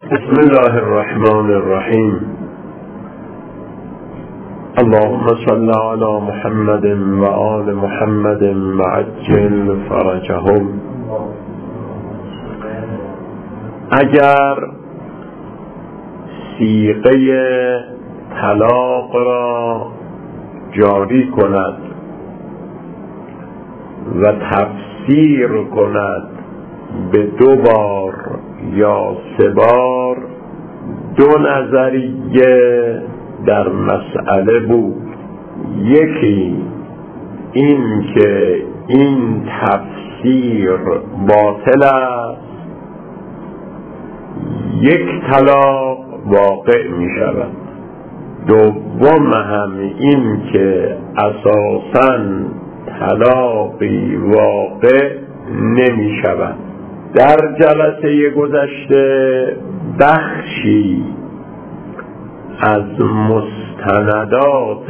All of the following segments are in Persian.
بسم الله الرحمن الرحیم. اللهم صل علی محمد و آل محمد وعجل فرجهم. اگر صیغه طلاق را جاری کند و تفسیر کند به 2 بار یا 3 بار، 2 نظریه در مسئله بود. یکی این که این تفسیر باطل است، 1 طلاق واقع می شود. دوم هم این که اساساً طلاقی واقع نمی شود. در جلسه گذشته بخشی از مستندات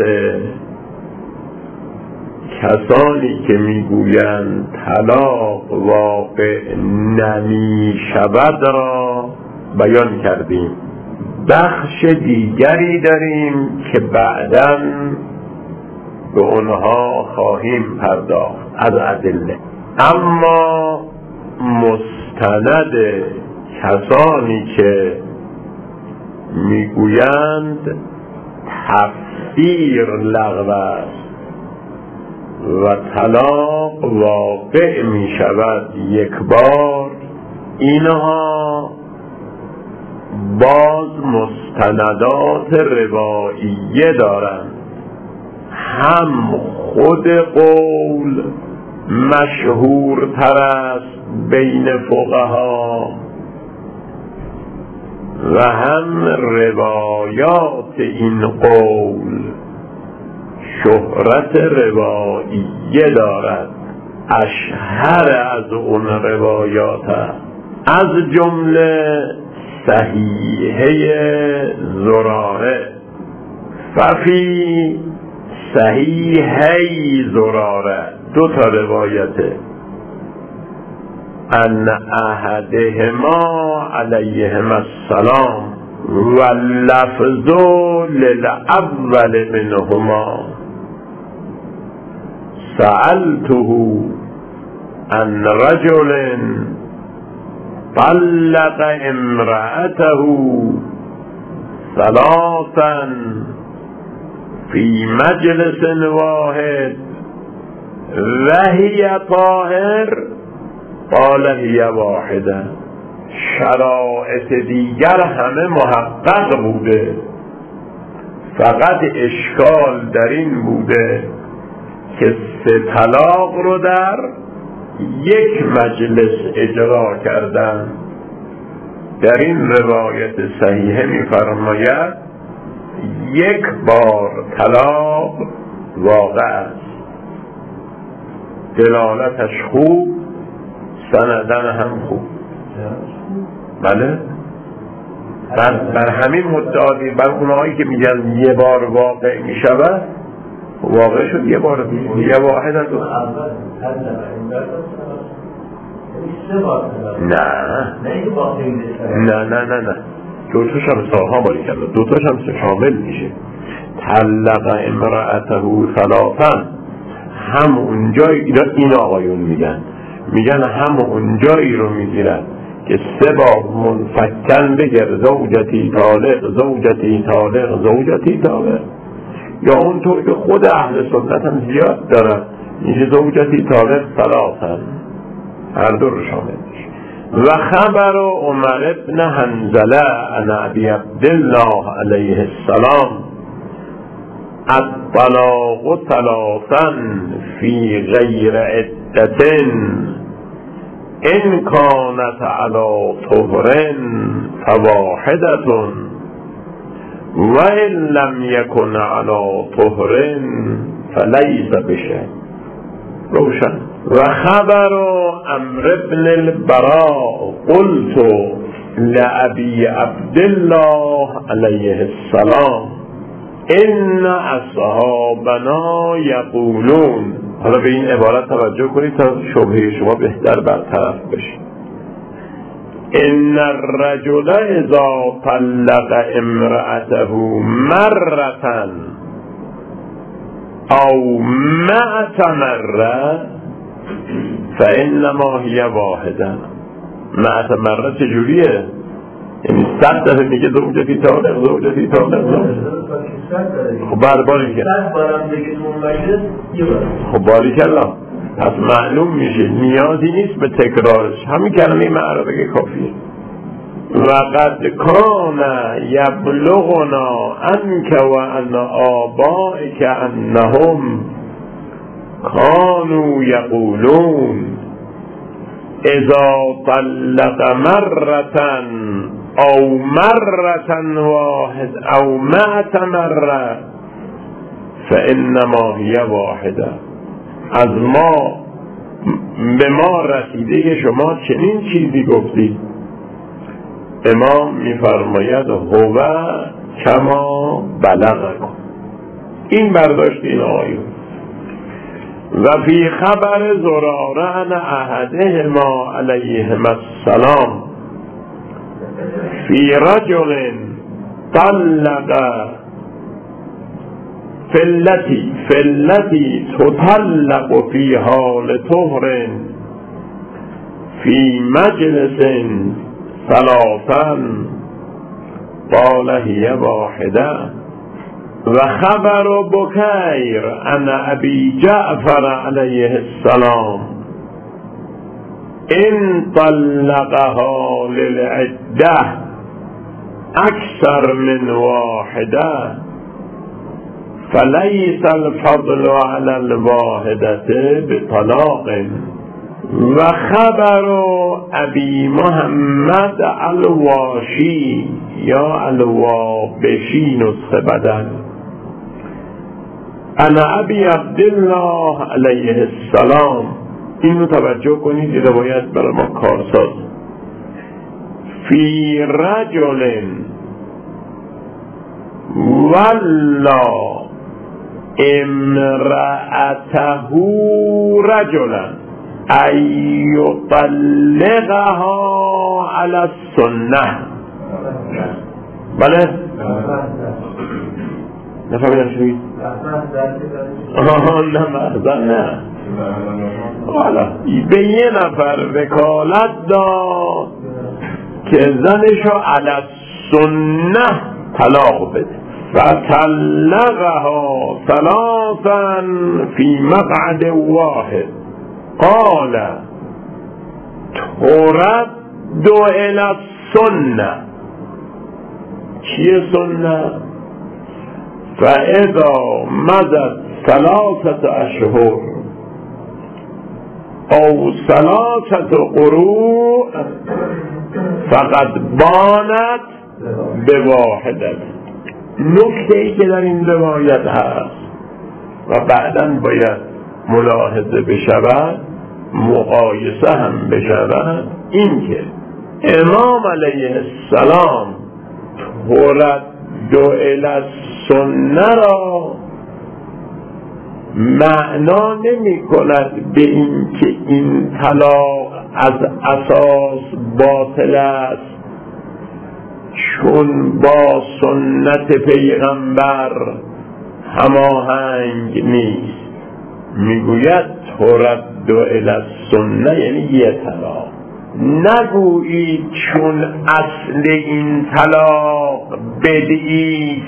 کسانی که میگویند طلاق واقع نمی شود را بیان کردیم. بخش دیگری داریم که بعداً به اونها خواهیم پرداخت از ادله. اما مستند کسانی که میگویند تفسیر لغو است و طلاق واقع می شود 1 بار، اینها باز مستندات رواییه دارند. هم خود قول مشهورتر است بین فقها و هم روایات این قول شهرت رواییه دارد. اشهر از اون روایات است از جمله صحیحه زراره. ففی صحیحه زراره 2 تا روایته، ان احدهما علیهما السلام و اللفظ للاول منهما سألته عن رجل طلق امرأته 3 في مجلس واحد وهي طاهر قال هي واحده. شرایط دیگر همه محقق بوده، فقط اشکال در این بوده که 3 طلاق رو در 1 مجلس اجرا کردن. در این روایت صحیحه می‌فرماید 1 بار طلاق واقع است. دلالتش خوب، سندن هم خوب. بله، بر همین مدعی بر اونهایی که میگن 1 بار واقع میشود، واقع شد 1 بار دیگه. 1 واحد از اون نه 2 تاش هم سالها باری کرده، 2 تاش هم شامل میشه. طلق امرأته 3 هم اونجایی این آقایون میگن هم اونجایی رو میگیرن که 3 بار منفکن بگر زوجتی طالق زوجتی طالق زوجتی طالق، یا اونطور که خود اهل سنت هم زیاد دارن میشه زوجتی طالق 3، هر 2 رو شامل میشه. و خبر عمر ابن حنظله عن ابی عبدالله علیه السلام الطلاق 3 فی غیر عدة ان کانت علی طهر فواحدة و ان لم یکن علی طهر فلیس بشیء. روشن. و خبر عمرو بن البراء قلت لابی عبدالله علیه السلام ان اصحابنا یقولون. حالا به این عبارت توجه کنید تا شبهه شما بهتر برطرف بشه. ان الرجل اذا طلق امرأته مرة او مئة مرة فانما هي واحده. مئة مرة چجوریه؟ یعنی 100 دفعه میگه زوجتی طالق زوجتی طالق. خب بعد باریکه خب باریکالله، پس معلوم میشه نیازی نیست به تکرارش، همین کلمه معرفه بگه کافیه. وقد کان یبلغنا عنک و عن آبائک انهم کانوا یقولون اذا طلق مرة او مرة واحد او 100 مرة فانما هی واحده. از ما به ما رسیده که شما چنین چیزی گفتید. امام میفرماید هو کما بلغکم. این برداشت این آیه. و فی خبر زراره عن احدهما علیهما السلام فی رجل طلق فلتی تطلق فی حال طهر فی مجلس ثلاثا قال هی واحده. و خبر بکیر عن ابی جعفر علیه السلام ان طلقها للعده اکثر من واحده فلیس الفضل علی الواحده بطلاق. و خبر ابی محمد الواشی یا الوابشی نسخه بدل انا ابی عبدالله علیه السلام. اینو توجه کنید، این روایت برای ما کارساز. فی رجل ولا امرأته رجلا ایطلقها علی السنه. بله نفهمیدم شوید؟ نه محضر نه. حالا به یه نفر وکالت داد که زنشو علی السنه طلاق بده. فطلقها ثلاثا فی مقعد واحد قال ترد الی السنه. چیه سنه؟ فاذا مضت 3 اشهر او 3 قروء فقد بانت بواحده. نکته ای که در این روایت هست و بعداً باید ملاحظه بشود، مقایسه هم بشود، این که امام علیه السلام ترد الی السنه را معنا نمی کند به این که این طلاق از اساس باطل است چون با سنت پیغمبر هماهنگ نیست. میگوید ترد الی السنه یعنی یه طلاق. نگویید چون اصل این طلاق بدعی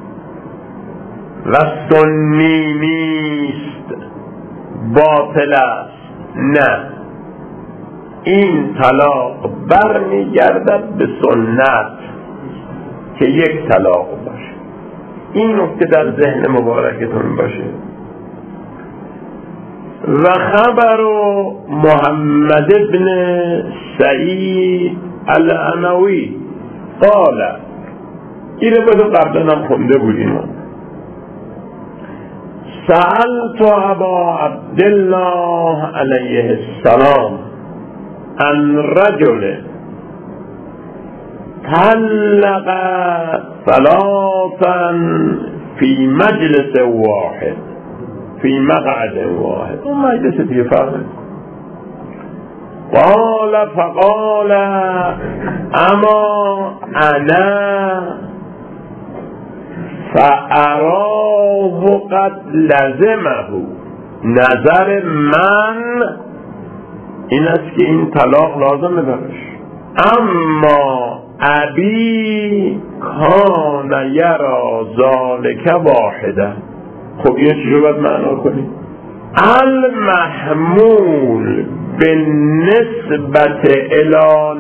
و سنی نیست باطل است. نه، این طلاق برمیگردد به سنت که یک طلاق باشه. این نکته در ذهن مبارکتون باشه. و خبر محمد بن سعید الاموی قال، این رو قبلا هم خونده بودیم، سألت ابا عبدالله علیه السلام عن رجل طلق 3 فی مجلس واحد فی مقعد واحد. اون مجلس دیگه فرمه قال فقال اما انا فاراه قد لزمه. نظر من این است که این طلاق لازمه برش. اما ابی کان یرا ذالک واحده. خب این چی رو باید معنا کنیم؟ المحمول به نسبت الی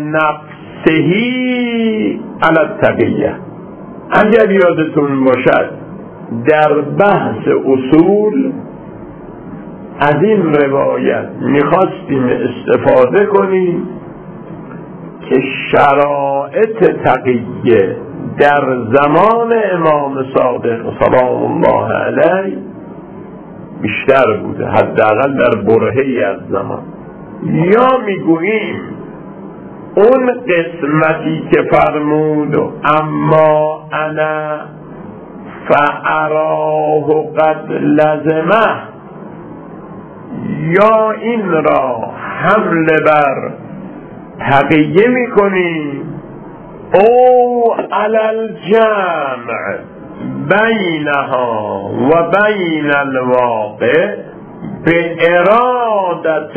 نفسهی علی التقیه. اگر یادتون باشد در بحث اصول از این روایت میخواستیم استفاده کنیم که شرایط تقیه در زمان امام صادق سلام الله علیه بیشتر بوده، حداقل در برهه‌ای از زمان. یا میگوییم اون قسمتی که فرمود اما انا فاراه قد لزمه، یا این را حمل بر تقیه میکنیم او علی الجمع بینها و بین الواقع به ارادت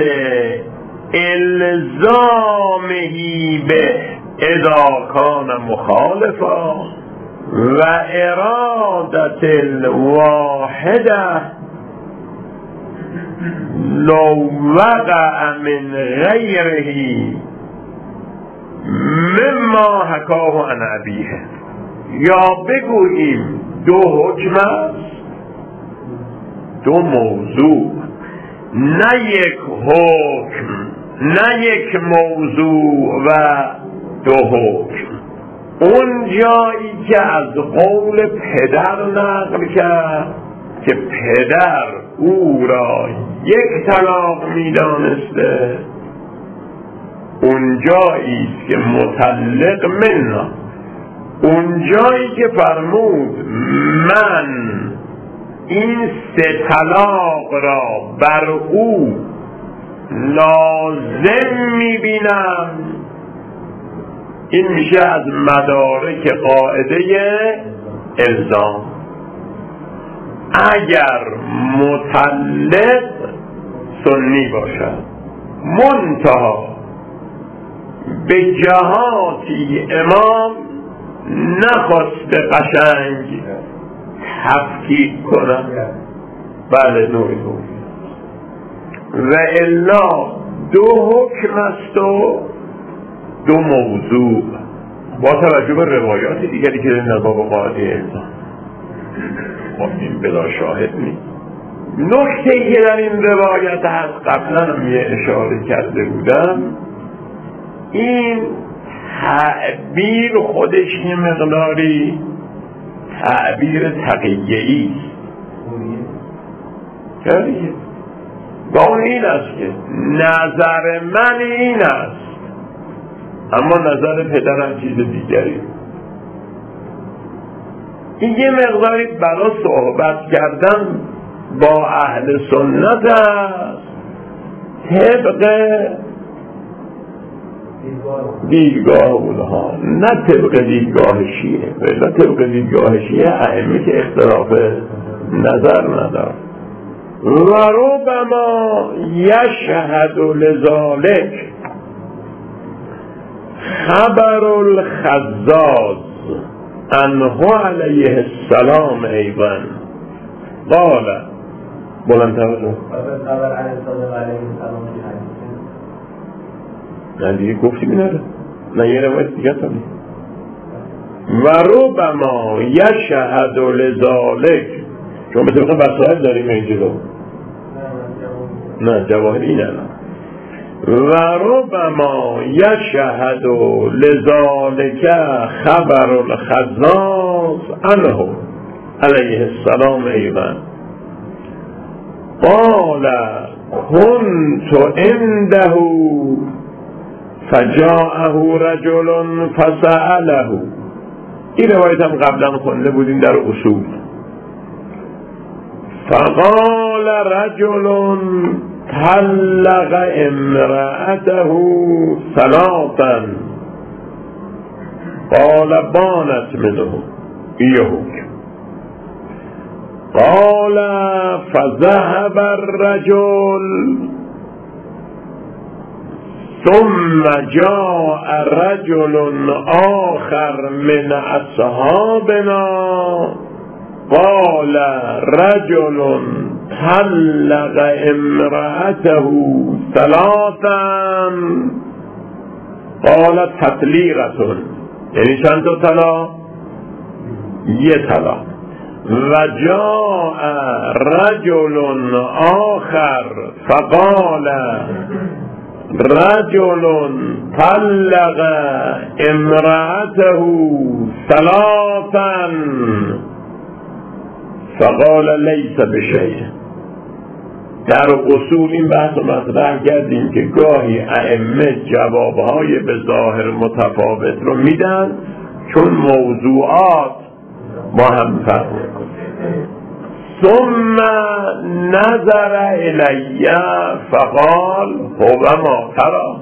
الزامهی به اذا کان مخالفا و ارادت الواحده لو وقع من غیره مما حکاه عن ابیه. یا بگوییم دو حکم است، دو موضوع، نه یک حکم، نه یک موضوع و دو حکم. اون جایی که از قول پدر نقل کرد که پدر او را یک طلاق میدانسته، اون جایی که مطلق منا، اون جایی که فرمود من این سه طلاق را بر او لازم میبینم، این میشه از مدارک قاعده الزام. اگر مطلق سنی باشد منتها به جهاتی امام نخواست قشنگ تفکیک کنم، بله نوعی و الا دو حکم است و دو موضوع با توجه به روایات دیگری که در باب قاعده الزام این بلا شاهد نیست. نکته که در این روایت هست قبلا هم یه اشاره کرده بودم، این تعبیر خودش یه مقداری تعبیر تقیه‌ای است. با این است که نظر من این است اما نظر پدرم چیز دیگری. این یه مقداری برای صحبت کردن با اهل سنت است طبق دیدگاه اونها، نه طبق دیدگاه شیعه. نه طبق دیدگاه شیعه ائمه که اختلاف نظر ندارد. و ربما یشهد لذالک خبر الخزاز عنه علیه السلام ایضا قال بلندتر خبر علیه السلام نه دیگه گفتی بیناره نه یه روایت دیگه تانی و ربما یشهد لذالک چون به طبق وسائل داریم اینجا نه جواهر اینه و ربما یشهد لذالک خبر الخزاز عنه علیه السلام ایضا قال كنت عنده فجاءه رجل فسأله. این روایت هم قبلا خونده بودیم در اصول. فقال رجل طلق امرأته ثلاثا قال بانت منه حکم. قال فذهب الرجل ثم جاء رجل آخر من أصحابنا قال رجل طلق امرأته ثلاثا قال تطلیقة، یعنی چند تا طلاق؟ یه طلاق. و جاء رجل آخر فقال رجل طلق امرأته ثلاثا فقال لیس بشیء. در اصول این بحث مطرح کردیم که گاهی ائمه جوابهای به ظاهر متفاوت رو میدن چون موضوعات با هم فرق میکنه. ثم نظر الی فقال هو ما ترى.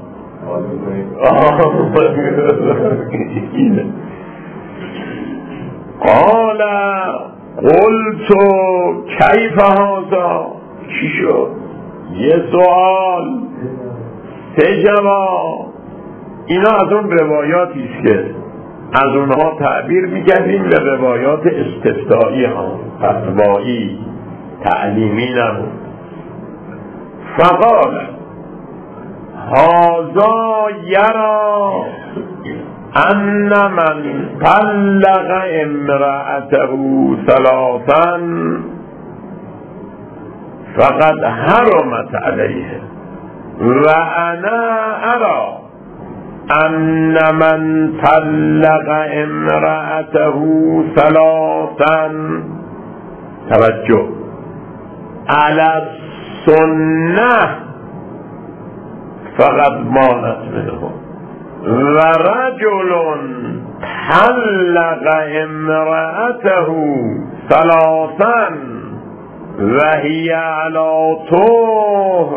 قال قلت کیف هذا، چی شد؟ یه سوال، سه جواب. اینا از اون روایاتی است که از اونها تعبیر میکردیم به روایات استفتائی ها، فتوایی تعلیمی نبود. فقال هذا یرا ان من طلق امرأته ثلاثا فقد حرمت علیه و انا ارى ان من طلق امرأته ثلاثا توجه علی السنة فقد مانت منه و رجل طلق امرأته ثلاثا و هی علی طهر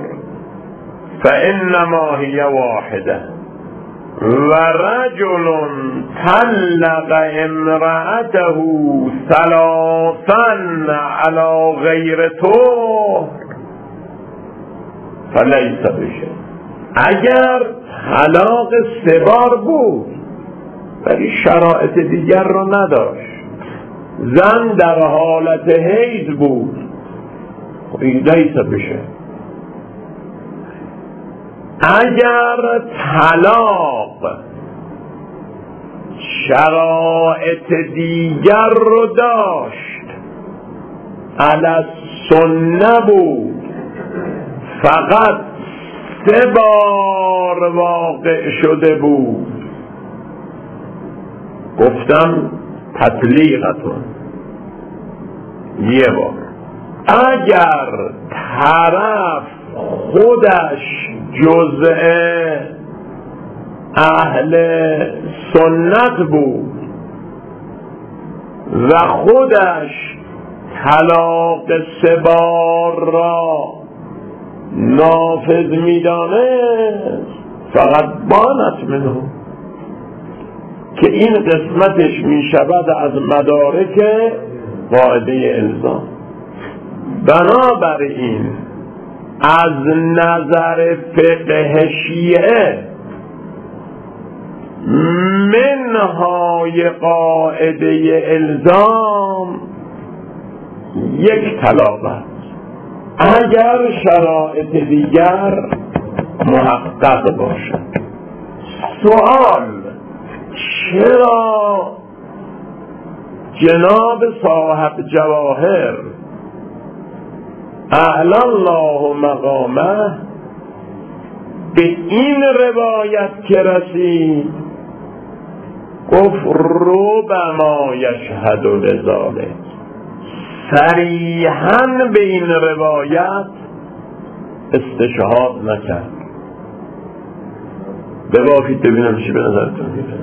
فانما هی واحده و رجل طلق امرأته ثلاثا علی غیر طهر فلیس بشیء. اگر طلاق 3 بار بود ولی شرایط دیگر رو نداشت، زن در حالت حیض بود، لیس بشیء. اگر طلاق شرایط دیگر رو داشت، علی السنه بود، فقط 3 بار واقع شده بود، گفتم تطلیقتون یه بار. اگر طرف خودش جزء اهل سنت بود و خودش طلاق 3 بار را نافذ می‌دانست فقط بانت منه، که این قسمتش میشود از مدارک قاعده الزام. بنابراین از نظر فقه شیعه منهای قاعده الزام 1 طلاق است اگر شرایط دیگر محقق باشد. سوال: چرا جناب صاحب جواهر اعلی الله مقامه به این روایت که رسید گفت ربما یشهد لذلک، صریحاً به این روایت استشهاد نکرد؟ ببافید ببینم چی به نظرتون میاد.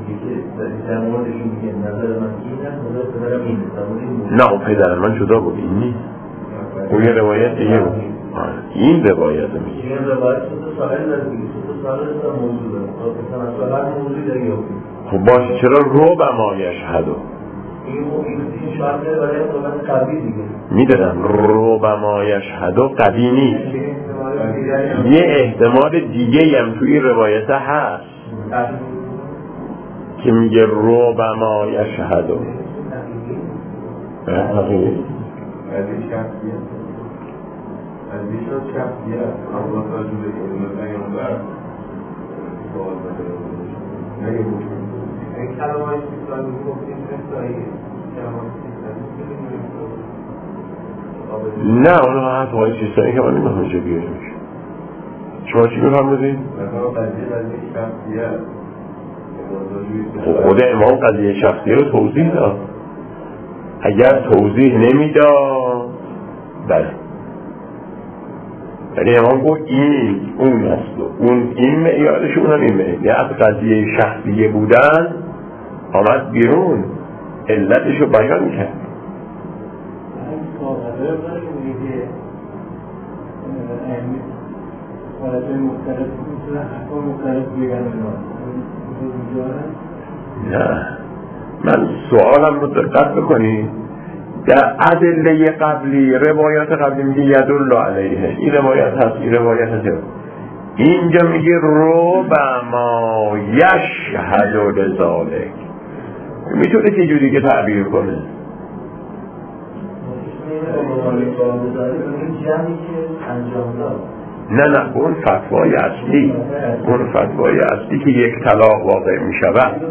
نه پدر من جدا بود، این نیست، اون یه روایت دیگه بود. این روایت میگه این روایت خب باشه، چرا ربما یشهدو میدونم ربما یشهدو قوی نیست، یه احتمال دیگه هم توی روایت هست که میگه ربما یشهدو نه اونو هست های سیستانی که من نمیخوام چه بیاریم شما چی میفرمودید؟ خود امام قضیه شخصیه رو توضیح داد، اگر توضیح نمیداد بله، یعنی امام گفت این اون است و اون این معیارش، اون هم این معیارش، یه از قضیه شخصیه بودن آمد بیرون علتش رو بیان کرد. نه من سوالم رو دقت بکنید، در ادله قبلی روایات قبلی میگه یدل علیه، این روایت هست این روایت هست، اینجا میگه ربما یشهد لذالک، میتونه چه جوری که تعبیر کنه؟ نه اون فتوای اصلی، اون فتوای اصلی که یک طلاق واقع میشود.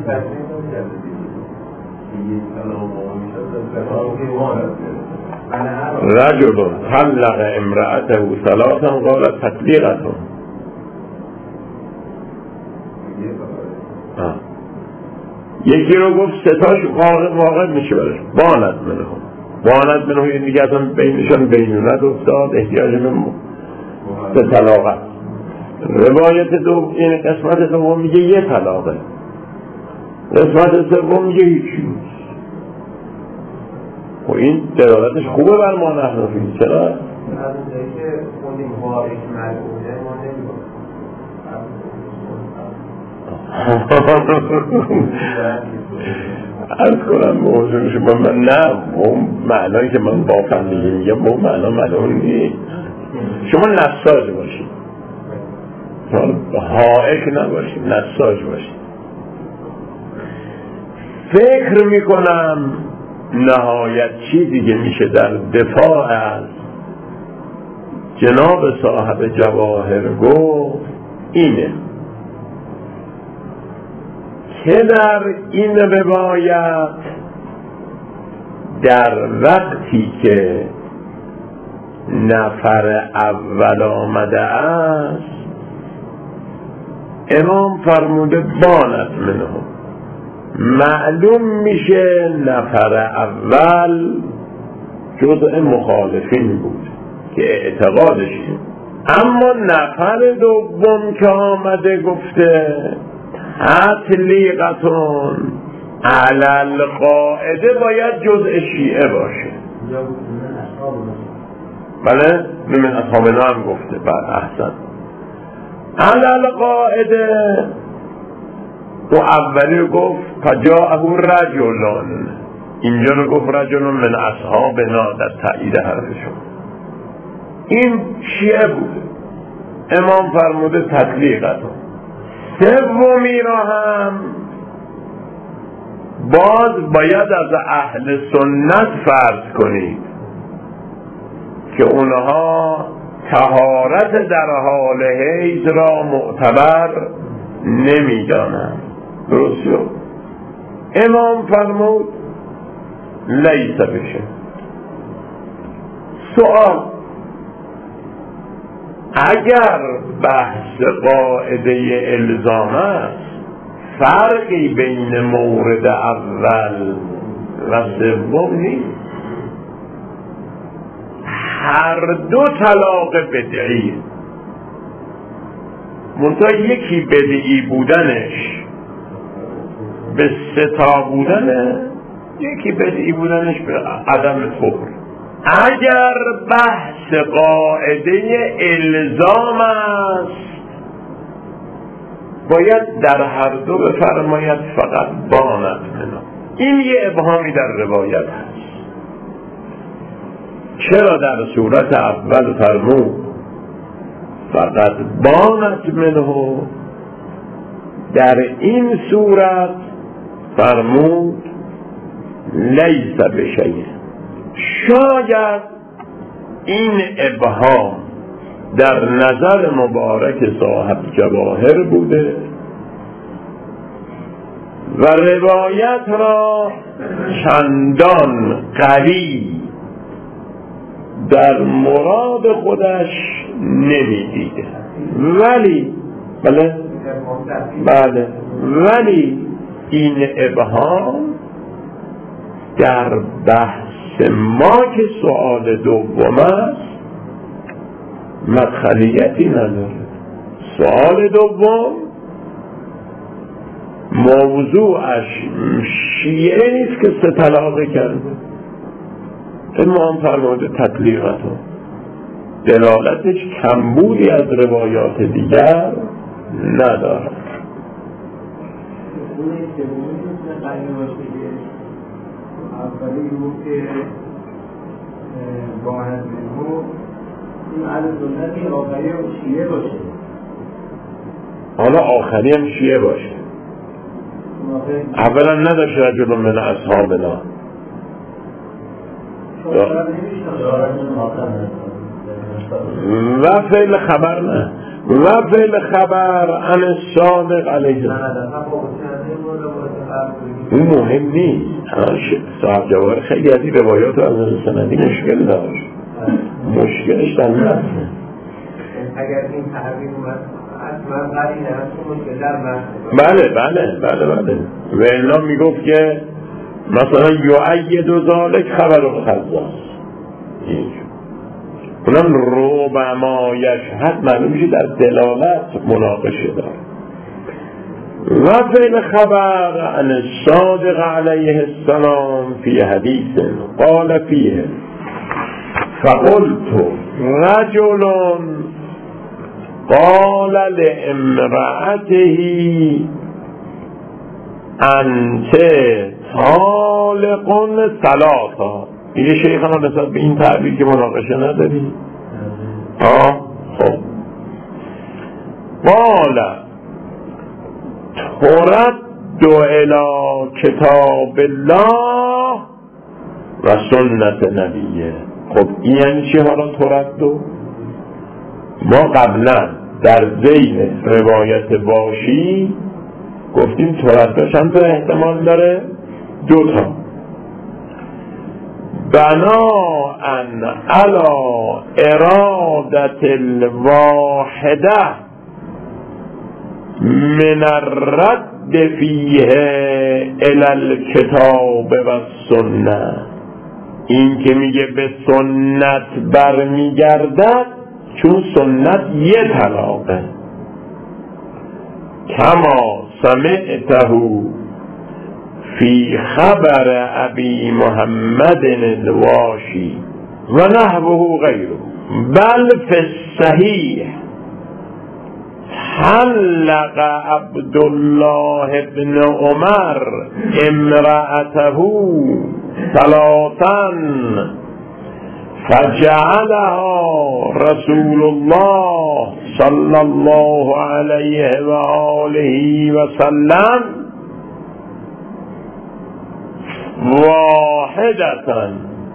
رجل طلق امرأته ثلاثا قالت تطلیقته، یکی رو گفت ستاش واقع میشه برش بانت منه یه دیگه اصلا بینشان بینونت افتاد، احتیاج به طلاقه. روایت دو این قسمت دوم میگه یه طلاقه، قسمت سوم میگه هیچی نیست. و این دلالتش خوبه بر ما نحنفی. چرا؟ از کنم موضوع شما من نه اون معنایی که من با فهمیدی میگم اون معنا نیست. شما نساج باشید، حائک نباشید، نساج باشید. فکر میکنم نهایت چیزی که میشه در دفاع از جناب صاحب جواهر گفت اینه که در این روایت در وقتی که نفر اول آمده است امام فرموده بانت منه، معلوم میشه نفر اول جزء مخالفین بود که اعتقادش این، اما نفر دوم که آمده گفته تطلیقتون علل قاعده باید جزء شیعه باشه. بله من اصحابنا هم گفته بعد احسن علل قاعده. و اولی رو گفت فجاءه رجلان، اینجا رو گفت رجلان من اصحابنا در تایید حرفشون، این شیعه بوده. امام فرموده تطلیقتون. سومی را هم باز باید از اهل سنت فرض کنید که اونها طهارت در حال حیض را معتبر نمی دانند. درست شد؟ امام فرمود لیس بشه. سوال اگر بحث قاعده الزام است فرقی بین مورد اول و سوم نیست، هر دو طلاق بدعی، منتها یکی بدعی بودنش به ستا بودنه، یکی بدعی بودنش به عدم طهر. اگر بحث قاعده الزام است باید در هر دو بفرماید فقط بانت منه. این یه ابهامی در روایت هست. چرا در صورت اول فرمود فقط بانت منه، در این صورت فرمود لیس بشیء؟ شاید این ابهام در نظر مبارک صاحب جواهر بوده و روایت را چندان قوی در مراد خودش نمیدیده. ولی این ابهام در بحث ما که سؤال دوم است مدخلیتی نداره. سؤال دوم موضوعش شیعه نیست که 3 طلاق کرده. امام فرموده تطلیقتون دلالتش کمبودی از روایات دیگر نداره. اولی بود که باید منو این عدد سنتی آخری هم شیعه باشه. حالا آخری هم شیعه باشه. اولا نداشت رجل من اصحابنا و فعل خبر نه و فعل خبر عن الصادق علیه اون مهم نیست. صاحب جواهر خیلی از این روایات از سندی مشکل داشت. مشکلش در نفسه. اگر این تحریم اومد حتما قدی نفسه مشکل در نفسه. بله و الا میگفت که مثلا یعید ذالک خبر الخزاز، اونم ربما یشهد معلوم میشه در دلالت مناقشه داره. و فعل خبر عن الصادق علیه السلام فی حدیث قال فیه فقلت رجل قال لامرأته انت طالق ثلاثا. یه شیخان نسبت به این تعبیر که مناقشه نداری. خب قال ترد الى کتاب الله و سنت نبیه. خب این یعنی چی؟ حالا تردو ما قبلا در ذیل روایت باشی گفتیم تردو چند تا احتمال داره؟ 2 تا. بناءً علی ارادت الواحده من الرد فیه الی الکتاب و سنت. این که میگه به سنت برمیگردد چون سنت یه طلاقه. کما سمعته فی خبر ابی محمد الواشی و نحوه غیره بل فی الصحیح حلق عبدالله بن عمر امرأته 3 فجعلها رسول الله صلی الله علیه و آله و سلم واحدة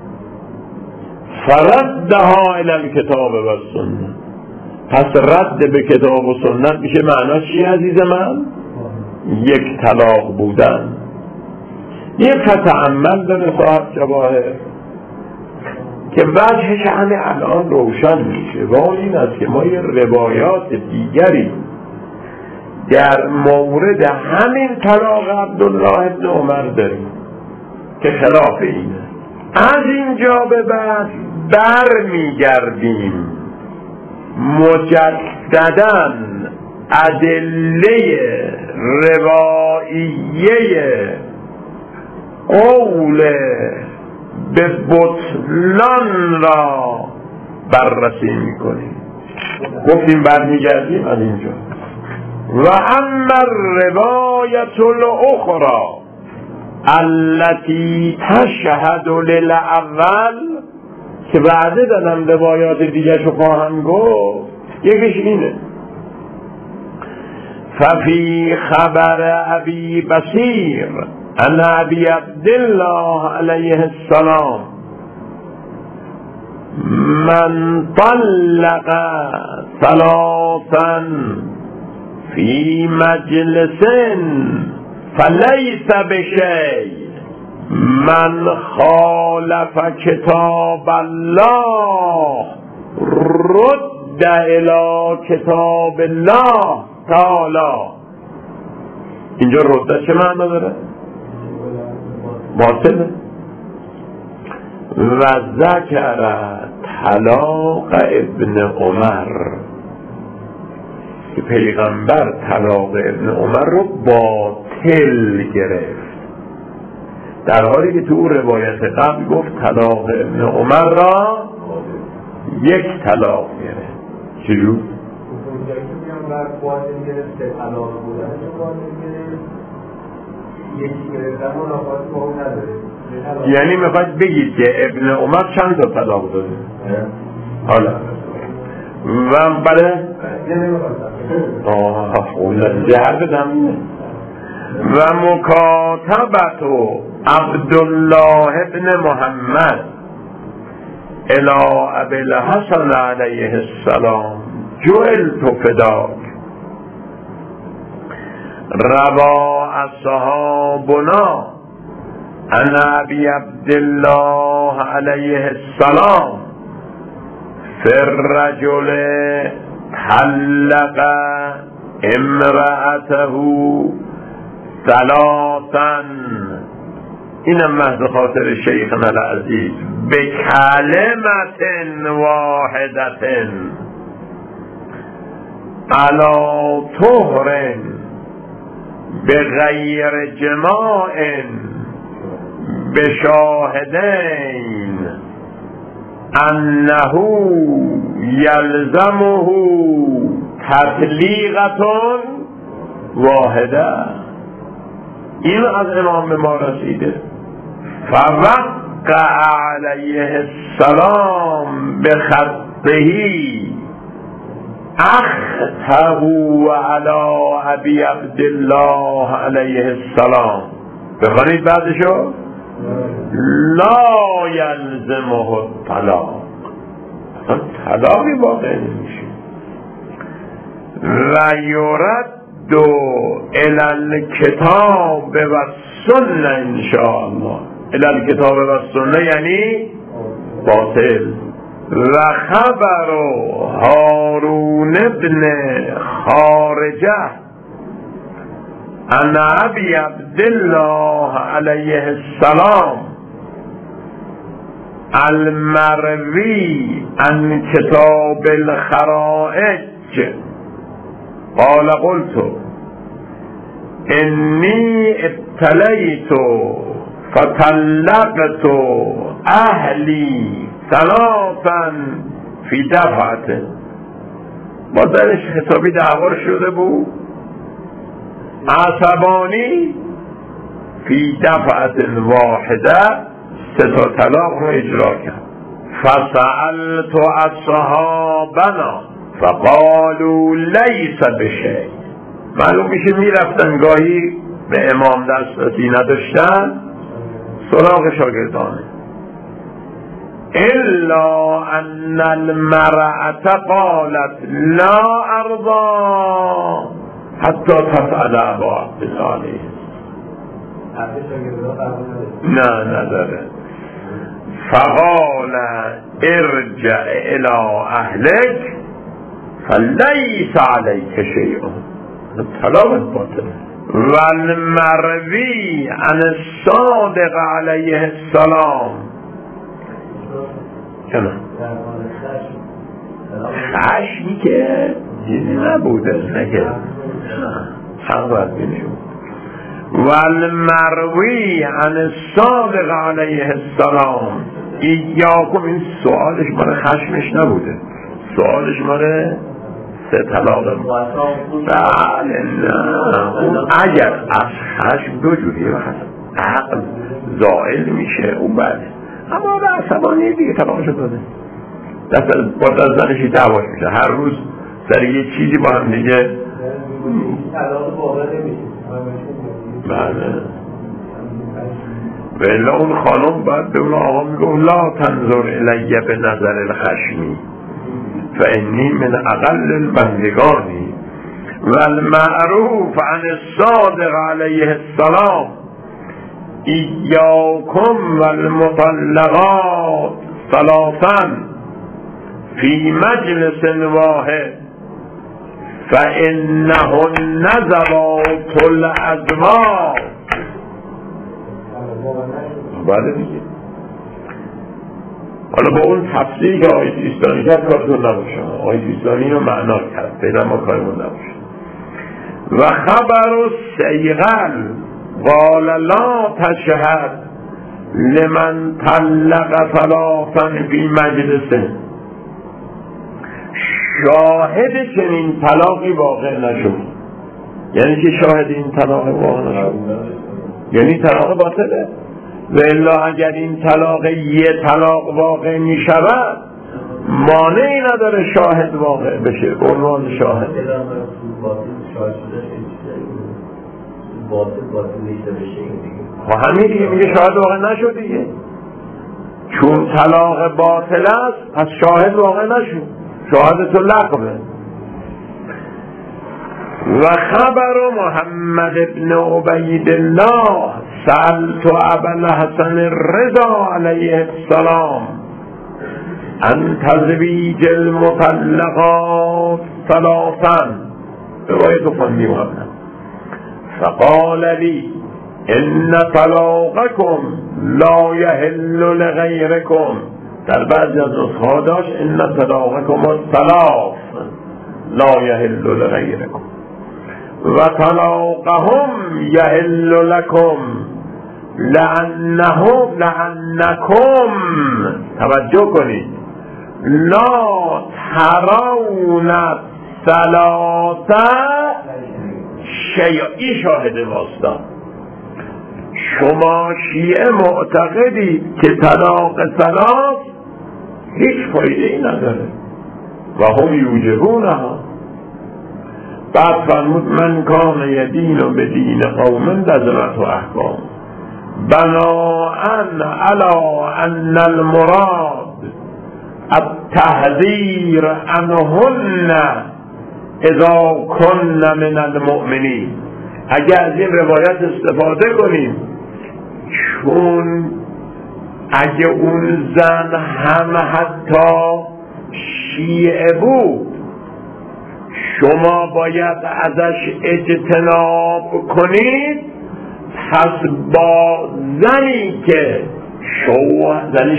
فردها الى الكتاب و السنة. پس رد به کتاب و سنت میشه معناش چی عزیز من؟ 1 طلاق بودن. یک تأمل داره صاحب جواهر که وجهش همه الان روشن میشه و این است که ما یه روایات دیگری در مورد همین طلاق عبدالله بن عمر داریم که خلاف اینه. از اینجا به بعد برمیگردیم مجدداً ادله رواییه قول به بطلان را بررسی میکنیم. گفتیم برمیگردیم از اینجا. و اما روایت الاخرى التي تشهد للاول، که بعده دادم روایات دیگه شو خواهم گفت، یکیش اینه ففي خبر ابي بصير ان ابي عبد الله عليه السلام من طلق ثلاثا في مجلس فليس بشيء من خالف کتاب الله رد الى کتاب الله تعالی. اینجا رده چه معنی داره؟ باطله. و ذکر طلاق ابن عمر، که پیغمبر طلاق ابن عمر رو باطل گرفت، در حالی که تو روایت قبل گفت طلاق ابن عمر را یک طلاق گرفت. چجور؟ یعنی میخواید بگید که ابن عمر چند تا طلاق داده؟ حالا و بله جهر بدم. و مکاتبت عبدالله ابن محمد الى ابی الحسن علیه السلام جعلت فداک روا اصحابنا ان ابی عبدالله علیه السلام فی الرجل طلق امرأته ثلاثا، اینم محض خاطر شیخنا العزیز، به کلمت واحدت علی طهر به غیر جماع به شاهدین انه یلزمه تطلیقتون واحده. این از امام ما رسیده. فوقع علیه السلام به خطهی اخته علی ابی عبدالله علیه السلام. بخوانید بعدشو لا یلزمه الطلاق، طلاقی واقع نمیشه. و یرد الی الکتاب و سنه انشاءالله. الی الکتاب و سنه یعنی باطل. و خبر هارون ابن خارجه ان ابی عبدالله علیه السلام المروی عن کتاب الخرائج قال قلت انی ابتلیت فطلقت اهلی ثلاثا فی دفعت. با درش حسابی دعوار شده بود، عصبانی، فی دفعت واحده سه تا طلاق رو اجرا کرد. فسألت اصحابنا فقالوا لیس بشیء. معلوم میشه میرفتن گاهی به امام دسترسی نداشتن سراغ شاگردانه. الا ان المرأة قالت لا ارضا حتی تفعل ابا عبدالله علیه. نه نداره. فقال ارجع الى اهلک فلیس علیک شیء. طلاق باطل. والمروی عن الصادق علیه السلام چنه خشمی که چیزی نبوده، نکرد حق باید بینیم. والمروی عن الصادق علیه السلام ایاکم، این سوالش مال خشمش نبوده، سوالش مال سه طلاق. بله نه، اون اگر از خشم دو جوریه، عقل زائل میشه اون بله، اما به عصبانی دیگه طلاقشو داده، با دست زنشی دعواش میشه، هر روز سر یه چیزی با هم دیگه طلاق واقع نمیشه. بله. و الا اون خانم بعد به اون آقا میگه لا تنظر الیه به نظر الخشمی فانی من اقل البندگانی والمعروف عن الصادق علیه السلام ایاکم والمطلقات ثلاثا فی مجلس واحد فإنهن ذوات الأزواج. بله دیگه. حالا با اون تفسیری که آقای سیستانی کرد کارتون نباشه، آقای سیستانی رو معنا کرد، فعلا ما کارمون نباشه. و خبر السیغل قال لا تشهد لمن طلق ثلاثا فی مجلسه، شاهد چنین طلاقی واقع نشد. یعنی که شاهد این طلاق واقع نشد یعنی طلاق باطله. و الا اگر این طلاق یه طلاق واقع می شود مانعی نداره شاهد واقع بشه به عنوان شاهد. همین دیگه میگه شاهد واقع نشد دیگه، چون طلاق باطل است پس شاهد واقع نشد، شهادت لغوه. و خبر محمد ابن عبید الله سألت ابا الحسن الرضا علیه السلام عن تزویج المطلقات ثلاثا، روایت فندی محمد، فقال لی ان طلاقكم لا يحل لغيركم، در بعضی از نسخه داشت ان طلاقكم الثلاث لا يحل لغيركم و طلاقهم يحل لكم لعنکم، توجه کنید، لا ترون الثلاثه شیعی شاهد واسطه، شما شیعه معتقدید که طلاق ثلاث هیچ فایده ای نداره و هم یوجبونها. بعد فرمود من کان یدین و به دین قوم لزمت و احکام بناءً علی ان المراد التحذیر عنهن اذا کن من المؤمنین. اگر از این روایت استفاده کنیم چون اگه اون زن هم حتی شیعه بود شما باید ازش اجتناب کنید، پس با زنی که زن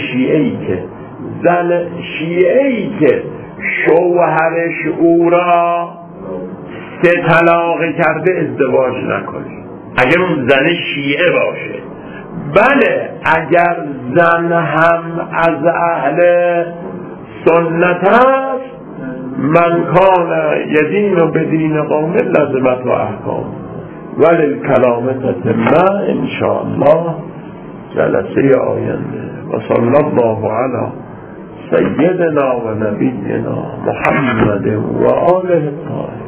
شیعه‌ای که شوهرش او را 3 طلاق کرده ازدواج نکنید، اگر اون زن شیعه باشه. بله اگر زن هم از اهل سنت است، من کان یدین و بدین قوم لزمت و احکام ولی الکلام تتمه انشاءالله جلسه آینده. و صلی الله علی سیدنا و نبینا محمد و آله الطاهرین.